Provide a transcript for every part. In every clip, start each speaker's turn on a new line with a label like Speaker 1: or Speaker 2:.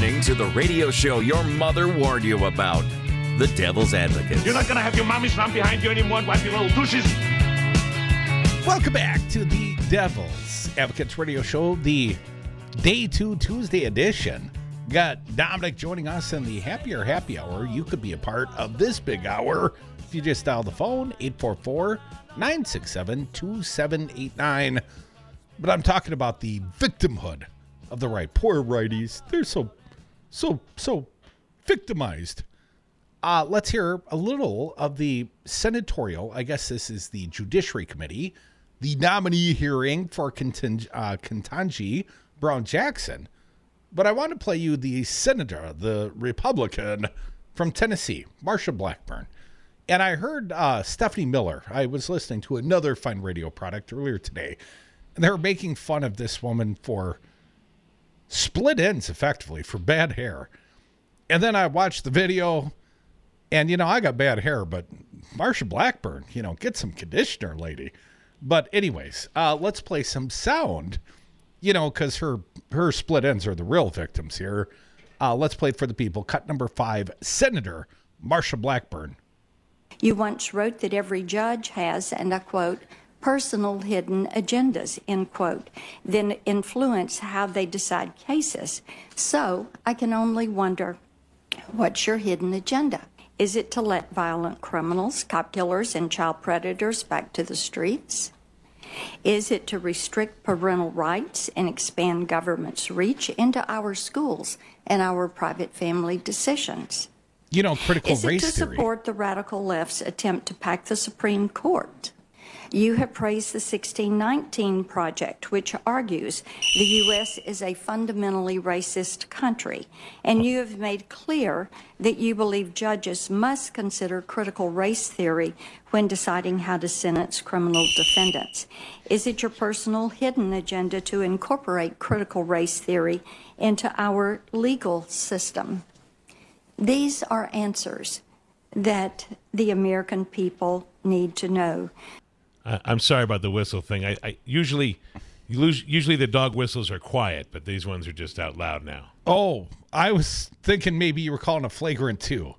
Speaker 1: listening to the radio show your mother warned you about, The Devil's Advocate.
Speaker 2: You're not going to have your mommy slam behind you anymore and wipe your little douches.
Speaker 3: Welcome back to the Devil's Advocates radio show, the Day 2 Tuesday edition. Got Dominic joining us in the Happier Happy Hour. You could be a part of this big hour if you just dial the phone, 844-967-2789. But I'm talking about the victimhood of the right. Poor righties. They're so victimized. Let's hear a little of the senatorial, I guess this is the Judiciary Committee, the nominee hearing for Ketanji Brown Jackson. But I want to play you the senator, the Republican from Tennessee, Marsha Blackburn. And I heard Stephanie Miller. I was listening to another fine radio product earlier today, and they were making fun of this woman for split ends, effectively, for bad hair. And then I watched the video, and, I got bad hair, but Marsha Blackburn, get some conditioner, lady. But anyways, let's play some sound, because her split ends are the real victims here. Let's play it for the people. Cut number 5, Senator Marsha Blackburn.
Speaker 4: You once wrote that every judge has, and I quote, personal hidden agendas, end quote, then influence how they decide cases. So I can only wonder, what's your hidden agenda? Is it to let violent criminals, cop killers, and child predators back to the streets? Is it to restrict parental rights and expand government's reach into our schools and our private family decisions?
Speaker 3: Critical
Speaker 4: Is it
Speaker 3: race
Speaker 4: to
Speaker 3: theory.
Speaker 4: support the radical left's attempt to pack the Supreme Court? You have praised the 1619 Project, which argues the U.S. is a fundamentally racist country, and you have made clear that you believe judges must consider critical race theory when deciding how to sentence criminal defendants. Is it your personal hidden agenda to incorporate critical race theory into our legal system? These are answers that the American people need to know.
Speaker 5: I'm sorry about the whistle thing. I usually the dog whistles are quiet, but these ones are just out loud now.
Speaker 3: Oh, I was thinking maybe you were calling a flagrant 2.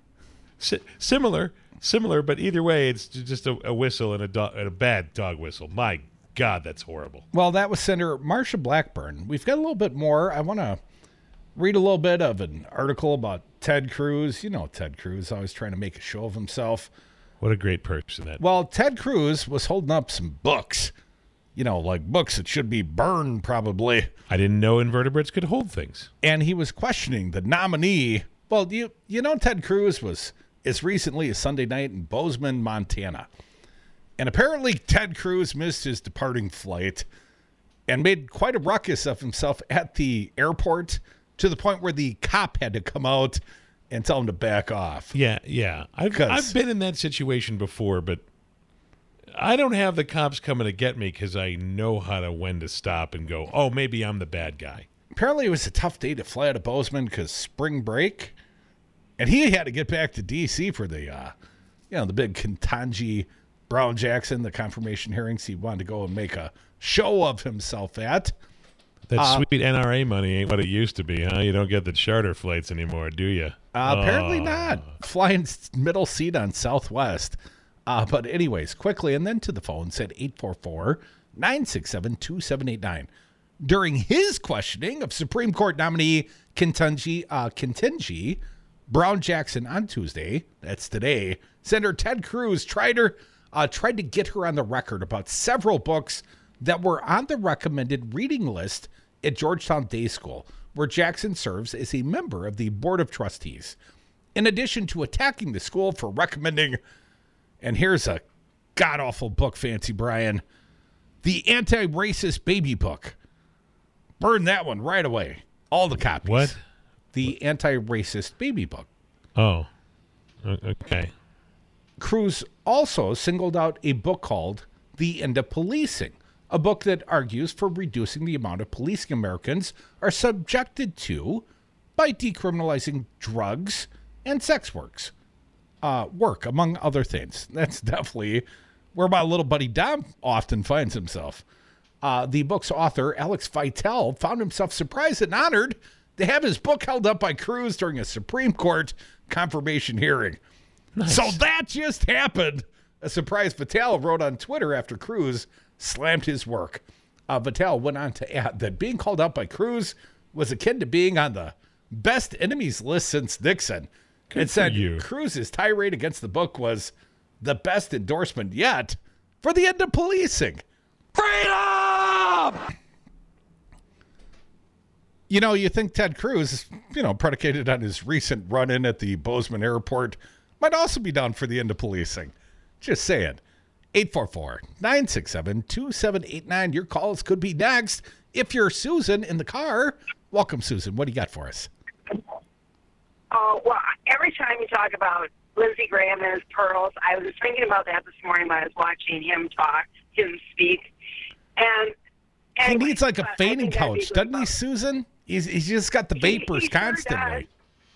Speaker 5: Similar, but either way, it's just a whistle and a bad dog whistle. My God, that's horrible.
Speaker 3: Well, that was Senator Marsha Blackburn. We've got a little bit more. I want to read a little bit of an article about Ted Cruz. Ted Cruz always trying to make a show of himself.
Speaker 5: What a great person that.
Speaker 3: Well, Ted Cruz was holding up some books, like books that should be burned probably.
Speaker 5: I didn't know invertebrates could hold things.
Speaker 3: And he was questioning the nominee. Well, Ted Cruz was as recently as Sunday night in Bozeman, Montana. And apparently Ted Cruz missed his departing flight and made quite a ruckus of himself at the airport to the point where the cop had to come out and tell him to back off.
Speaker 5: Yeah. I've been in that situation before, but I don't have the cops coming to get me because I know when to stop and go, oh, maybe I'm the bad guy.
Speaker 3: Apparently it was a tough day to fly out of Bozeman because spring break. And he had to get back to D.C. for the, the big Ketanji Brown Jackson, the confirmation hearings. He wanted to go and make a show of himself at.
Speaker 5: That sweet NRA money ain't what it used to be, huh? You don't get the charter flights anymore, do you?
Speaker 3: Apparently not. Flying middle seat on Southwest. But anyways, quickly, and then to the phone, said 844-967-2789. During his questioning of Supreme Court nominee Ketanji Brown Jackson on Tuesday, that's today, Senator Ted Cruz tried to get her on the record about several books that were on the recommended reading list at Georgetown Day School, where Jackson serves as a member of the Board of Trustees. In addition to attacking the school for recommending, and here's a god-awful book, Fancy Brian, the Anti-Racist Baby Book. Burn that one right away. All the copies.
Speaker 5: What?
Speaker 3: The Anti-Racist Baby Book.
Speaker 5: Oh, okay.
Speaker 3: Cruz also singled out a book called The End of Policing, a book that argues for reducing the amount of policing Americans are subjected to by decriminalizing drugs and sex work, among other things. That's definitely where my little buddy Dom often finds himself. The book's author, Alex Vitale, found himself surprised and honored to have his book held up by Cruz during a Supreme Court confirmation hearing.
Speaker 5: Nice.
Speaker 3: So that just happened. A surprise Vitale wrote on Twitter after Cruz slammed his work. Vitale went on to add that being called out by Cruz was akin to being on the best enemies list since Nixon. It said Cruz's tirade against the book was the best endorsement yet for the end of policing.
Speaker 1: Freedom!
Speaker 3: You know, you think Ted Cruz, predicated on his recent run-in at the Bozeman airport, might also be down for the end of policing. Just saying. 844-967-2789. Your calls could be next. If you're Susan in the car, welcome, Susan. What do you got for us?
Speaker 6: Oh, well, every time you talk about Lindsey Graham and his pearls, I was thinking about that this morning when I was watching him speak. And
Speaker 3: he needs like a fainting couch, doesn't he, Susan? He's just got the vapors
Speaker 6: he
Speaker 3: constantly.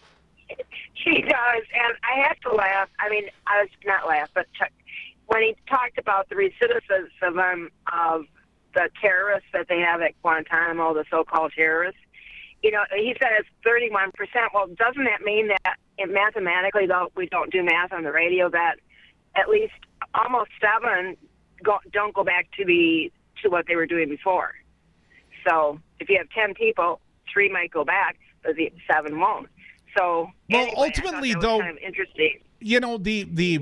Speaker 6: He does, and I have to laugh. I mean, I was not laugh, but when he talked about the recidivism of the terrorists that they have at Guantanamo, the so-called terrorists, he said it's 31%. Well, doesn't that mean that mathematically, though we don't do math on the radio, that at least almost 7 don't go back to what they were doing before? So if you have 10 people, 3 might go back, but the 7 won't. So anyway,
Speaker 3: ultimately, though,
Speaker 6: kind of interesting.
Speaker 3: The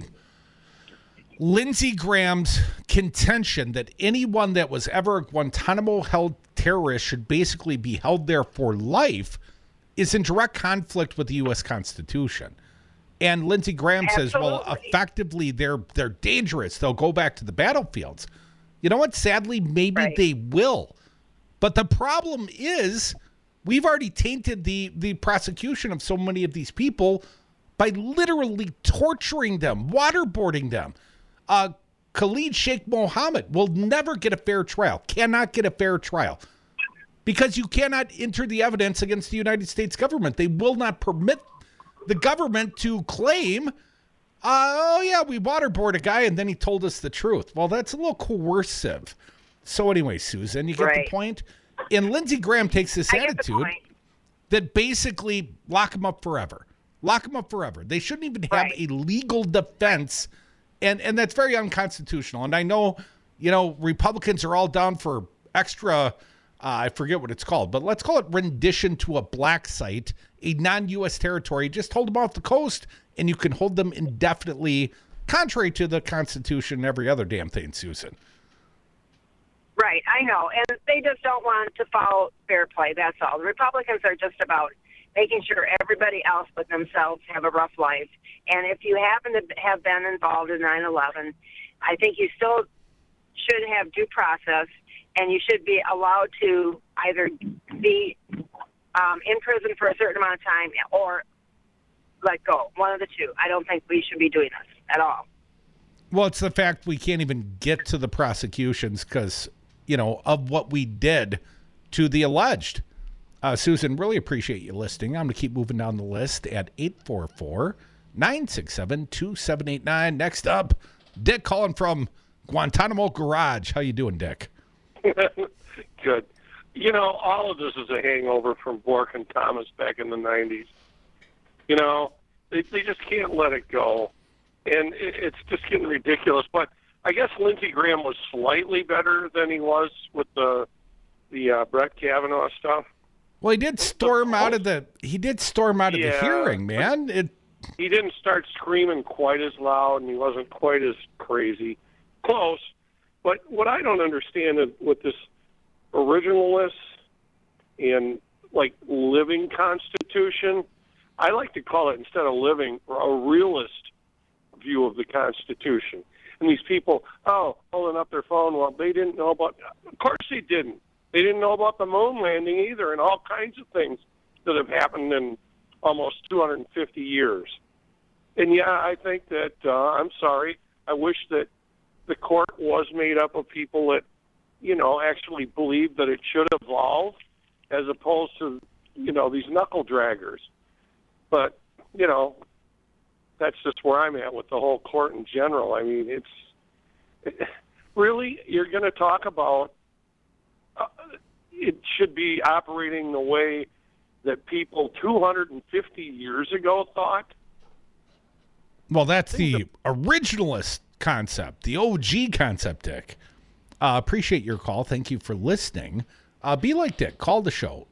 Speaker 3: Lindsey Graham's contention that anyone that was ever a Guantanamo-held terrorist should basically be held there for life is in direct conflict with the U.S. Constitution. And Lindsey Graham says, well, effectively, they're dangerous. They'll go back to the battlefields. You know what? Sadly, maybe they will. But the problem is we've already tainted the prosecution of so many of these people by literally torturing them, waterboarding them. Khalid Sheikh Mohammed will never get a fair trial, cannot get a fair trial, because you cannot enter the evidence against the United States government. They will not permit the government to claim, we waterboarded a guy and then he told us the truth. Well, that's a little coercive. So anyway, Susan, you get the point? And Lindsey Graham takes this attitude that basically lock him up forever. Lock him up forever. They shouldn't even have a legal defense. And that's very unconstitutional. And I know, Republicans are all down for extra, I forget what it's called, but let's call it rendition to a black site, a non-U.S. territory. Just hold them off the coast, and you can hold them indefinitely, contrary to the Constitution and every other damn thing, Susan.
Speaker 6: Right, I know. And they just don't want to follow fair play, that's all. The Republicans are just about making sure everybody else but themselves have a rough life. And if you happen to have been involved in 9/11, I think you still should have due process, and you should be allowed to either be in prison for a certain amount of time or let go. One of the two. I don't think we should be doing this at all.
Speaker 3: Well, it's the fact we can't even get to the prosecutions because, of what we did to the alleged. Susan, really appreciate you listening. I'm going to keep moving down the list at 844-967-2789. Next up, Dick calling from Guantanamo Garage. How you doing, Dick?
Speaker 7: Good. All of this is a hangover from Bork and Thomas back in the 90s. They just can't let it go. And it's just getting ridiculous. But I guess Lindsey Graham was slightly better than he was with the Brett Kavanaugh stuff.
Speaker 3: Well, he did storm out of the hearing, man.
Speaker 7: He didn't start screaming quite as loud, and he wasn't quite as crazy. Close. But what I don't understand is with this originalist and, living Constitution, I like to call it, instead of living, a realist view of the Constitution. And these people, holding up their phone, well, they didn't know about... Of course they didn't. They didn't know about the moon landing either, and all kinds of things that have happened in almost 250 years. And I think that, I'm sorry, I wish that the court was made up of people that, actually believe that it should evolve as opposed to, these knuckle draggers. But, that's just where I'm at with the whole court in general. I mean, really, you're going to talk about it should be operating the way that people 250 years ago thought?
Speaker 3: Well, that's the originalist concept, the OG concept, Dick. Appreciate your call. Thank you for listening. Be like Dick. Call the show,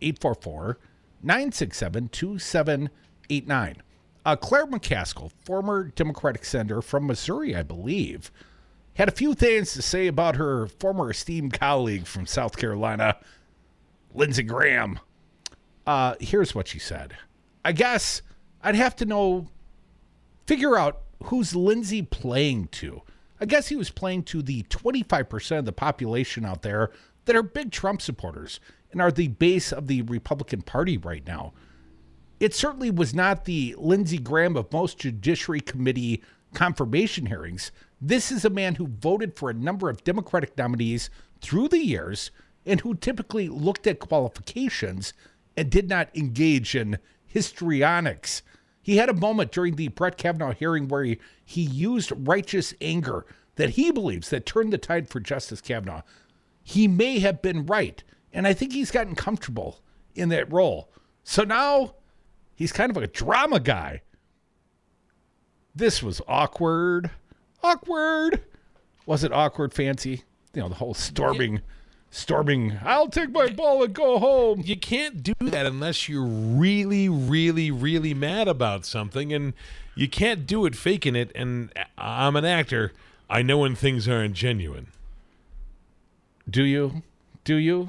Speaker 3: 844-967-2789. Claire McCaskill, former Democratic senator from Missouri, I believe, had a few things to say about her former esteemed colleague from South Carolina, Lindsey Graham. Here's what she said. I guess I'd have to figure out who's Lindsey playing to. I guess he was playing to the 25% of the population out there that are big Trump supporters and are the base of the Republican Party right now. It certainly was not the Lindsey Graham of most Judiciary Committee confirmation hearings. This is a man who voted for a number of Democratic nominees through the years and who typically looked at qualifications and did not engage in histrionics. He had a moment during the Brett Kavanaugh hearing where he used righteous anger that he believes that turned the tide for Justice Kavanaugh. He may have been right, and I think he's gotten comfortable in that role. So now he's kind of a drama guy. This was awkward. Awkward. Was it awkward, Fancy? You know, the whole storming, I'll take my ball and go home.
Speaker 5: You can't do that unless you're really, really, really mad about something, and you can't do it faking it, and I'm an actor. I know when things aren't genuine.
Speaker 3: Do you? Do you?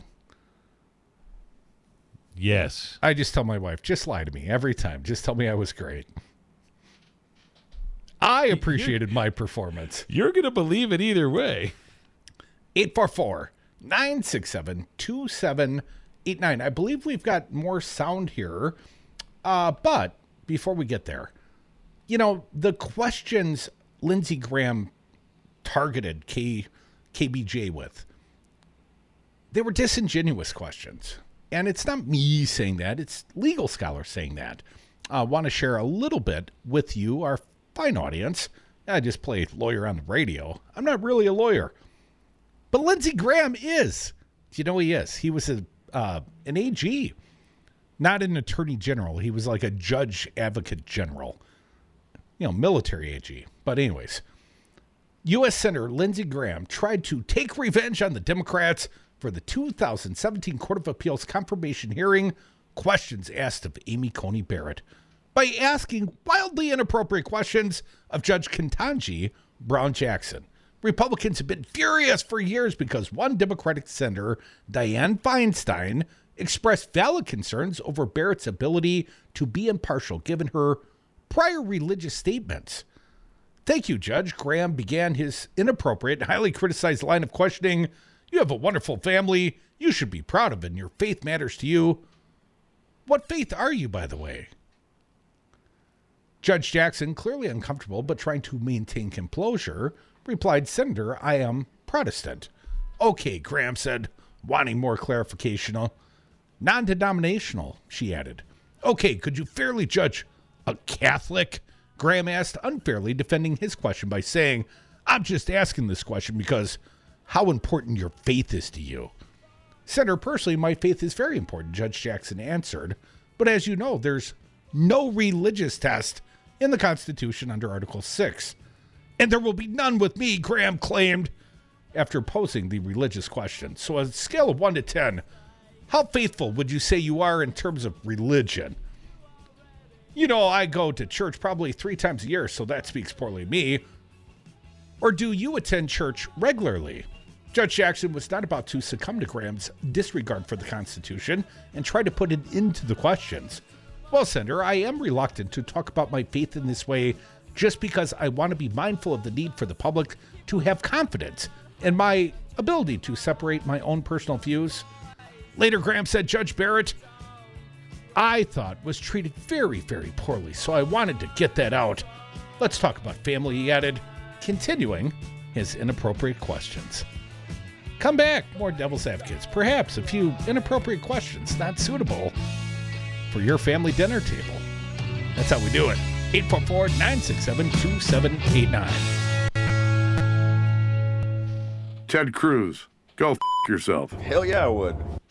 Speaker 5: Yes.
Speaker 3: I just tell my wife, just lie to me every time. Just tell me I was great. I appreciated my performance.
Speaker 5: You're going to believe it either way.
Speaker 3: 844-967-2789. I believe we've got more sound here. But before we get there, you know, the questions Lindsey Graham targeted KBJ with, they were disingenuous questions. And it's not me saying that. It's legal scholars saying that. I want to share a little bit with you, our fine audience. I just play lawyer on the radio. I'm not really a lawyer. But Lindsey Graham is. Do you know he is? He was an AG, not an attorney general. He was like a judge advocate general, you know, military AG. But anyways, U.S. Senator Lindsey Graham tried to take revenge on the Democrats for the 2017 Court of Appeals confirmation hearing questions asked of Amy Coney Barrett by asking wildly inappropriate questions of Judge Ketanji Brown Jackson. Republicans have been furious for years because one Democratic senator, Dianne Feinstein, expressed valid concerns over Barrett's ability to be impartial given her prior religious statements. Thank you, Judge. Graham began his inappropriate, highly criticized line of questioning. You have a wonderful family. You should be proud of it, and your faith matters to you. What faith are you, by the way? Judge Jackson, clearly uncomfortable but trying to maintain composure, replied, Senator, I am Protestant. Okay, Graham said, wanting more clarification. Non-denominational, she added. Okay, could you fairly judge a Catholic? Graham asked, unfairly defending his question by saying, I'm just asking this question because how important your faith is to you. Senator, personally, my faith is very important, Judge Jackson answered. But as you know, there's no religious test in the Constitution under Article 6. And there will be none with me, Graham claimed, after posing the religious question. So on a scale of 1 to 10, how faithful would you say you are in terms of religion? You know, I go to church probably 3 times a year, so that speaks poorly of me. Or do you attend church regularly? Judge Jackson was not about to succumb to Graham's disregard for the Constitution and try to put it into the questions. Well, Senator, I am reluctant to talk about my faith in this way just because I want to be mindful of the need for the public to have confidence in my ability to separate my own personal views. Later, Graham said Judge Barrett, I thought, was treated very, very poorly, so I wanted to get that out. Let's talk about family, he added, continuing his inappropriate questions. Come back, more Devil's Advocates, perhaps a few inappropriate questions not suitable for your family dinner table. That's how we do it. 844-967-2789.
Speaker 8: Ted Cruz, go f*** yourself.
Speaker 9: Hell yeah, I would.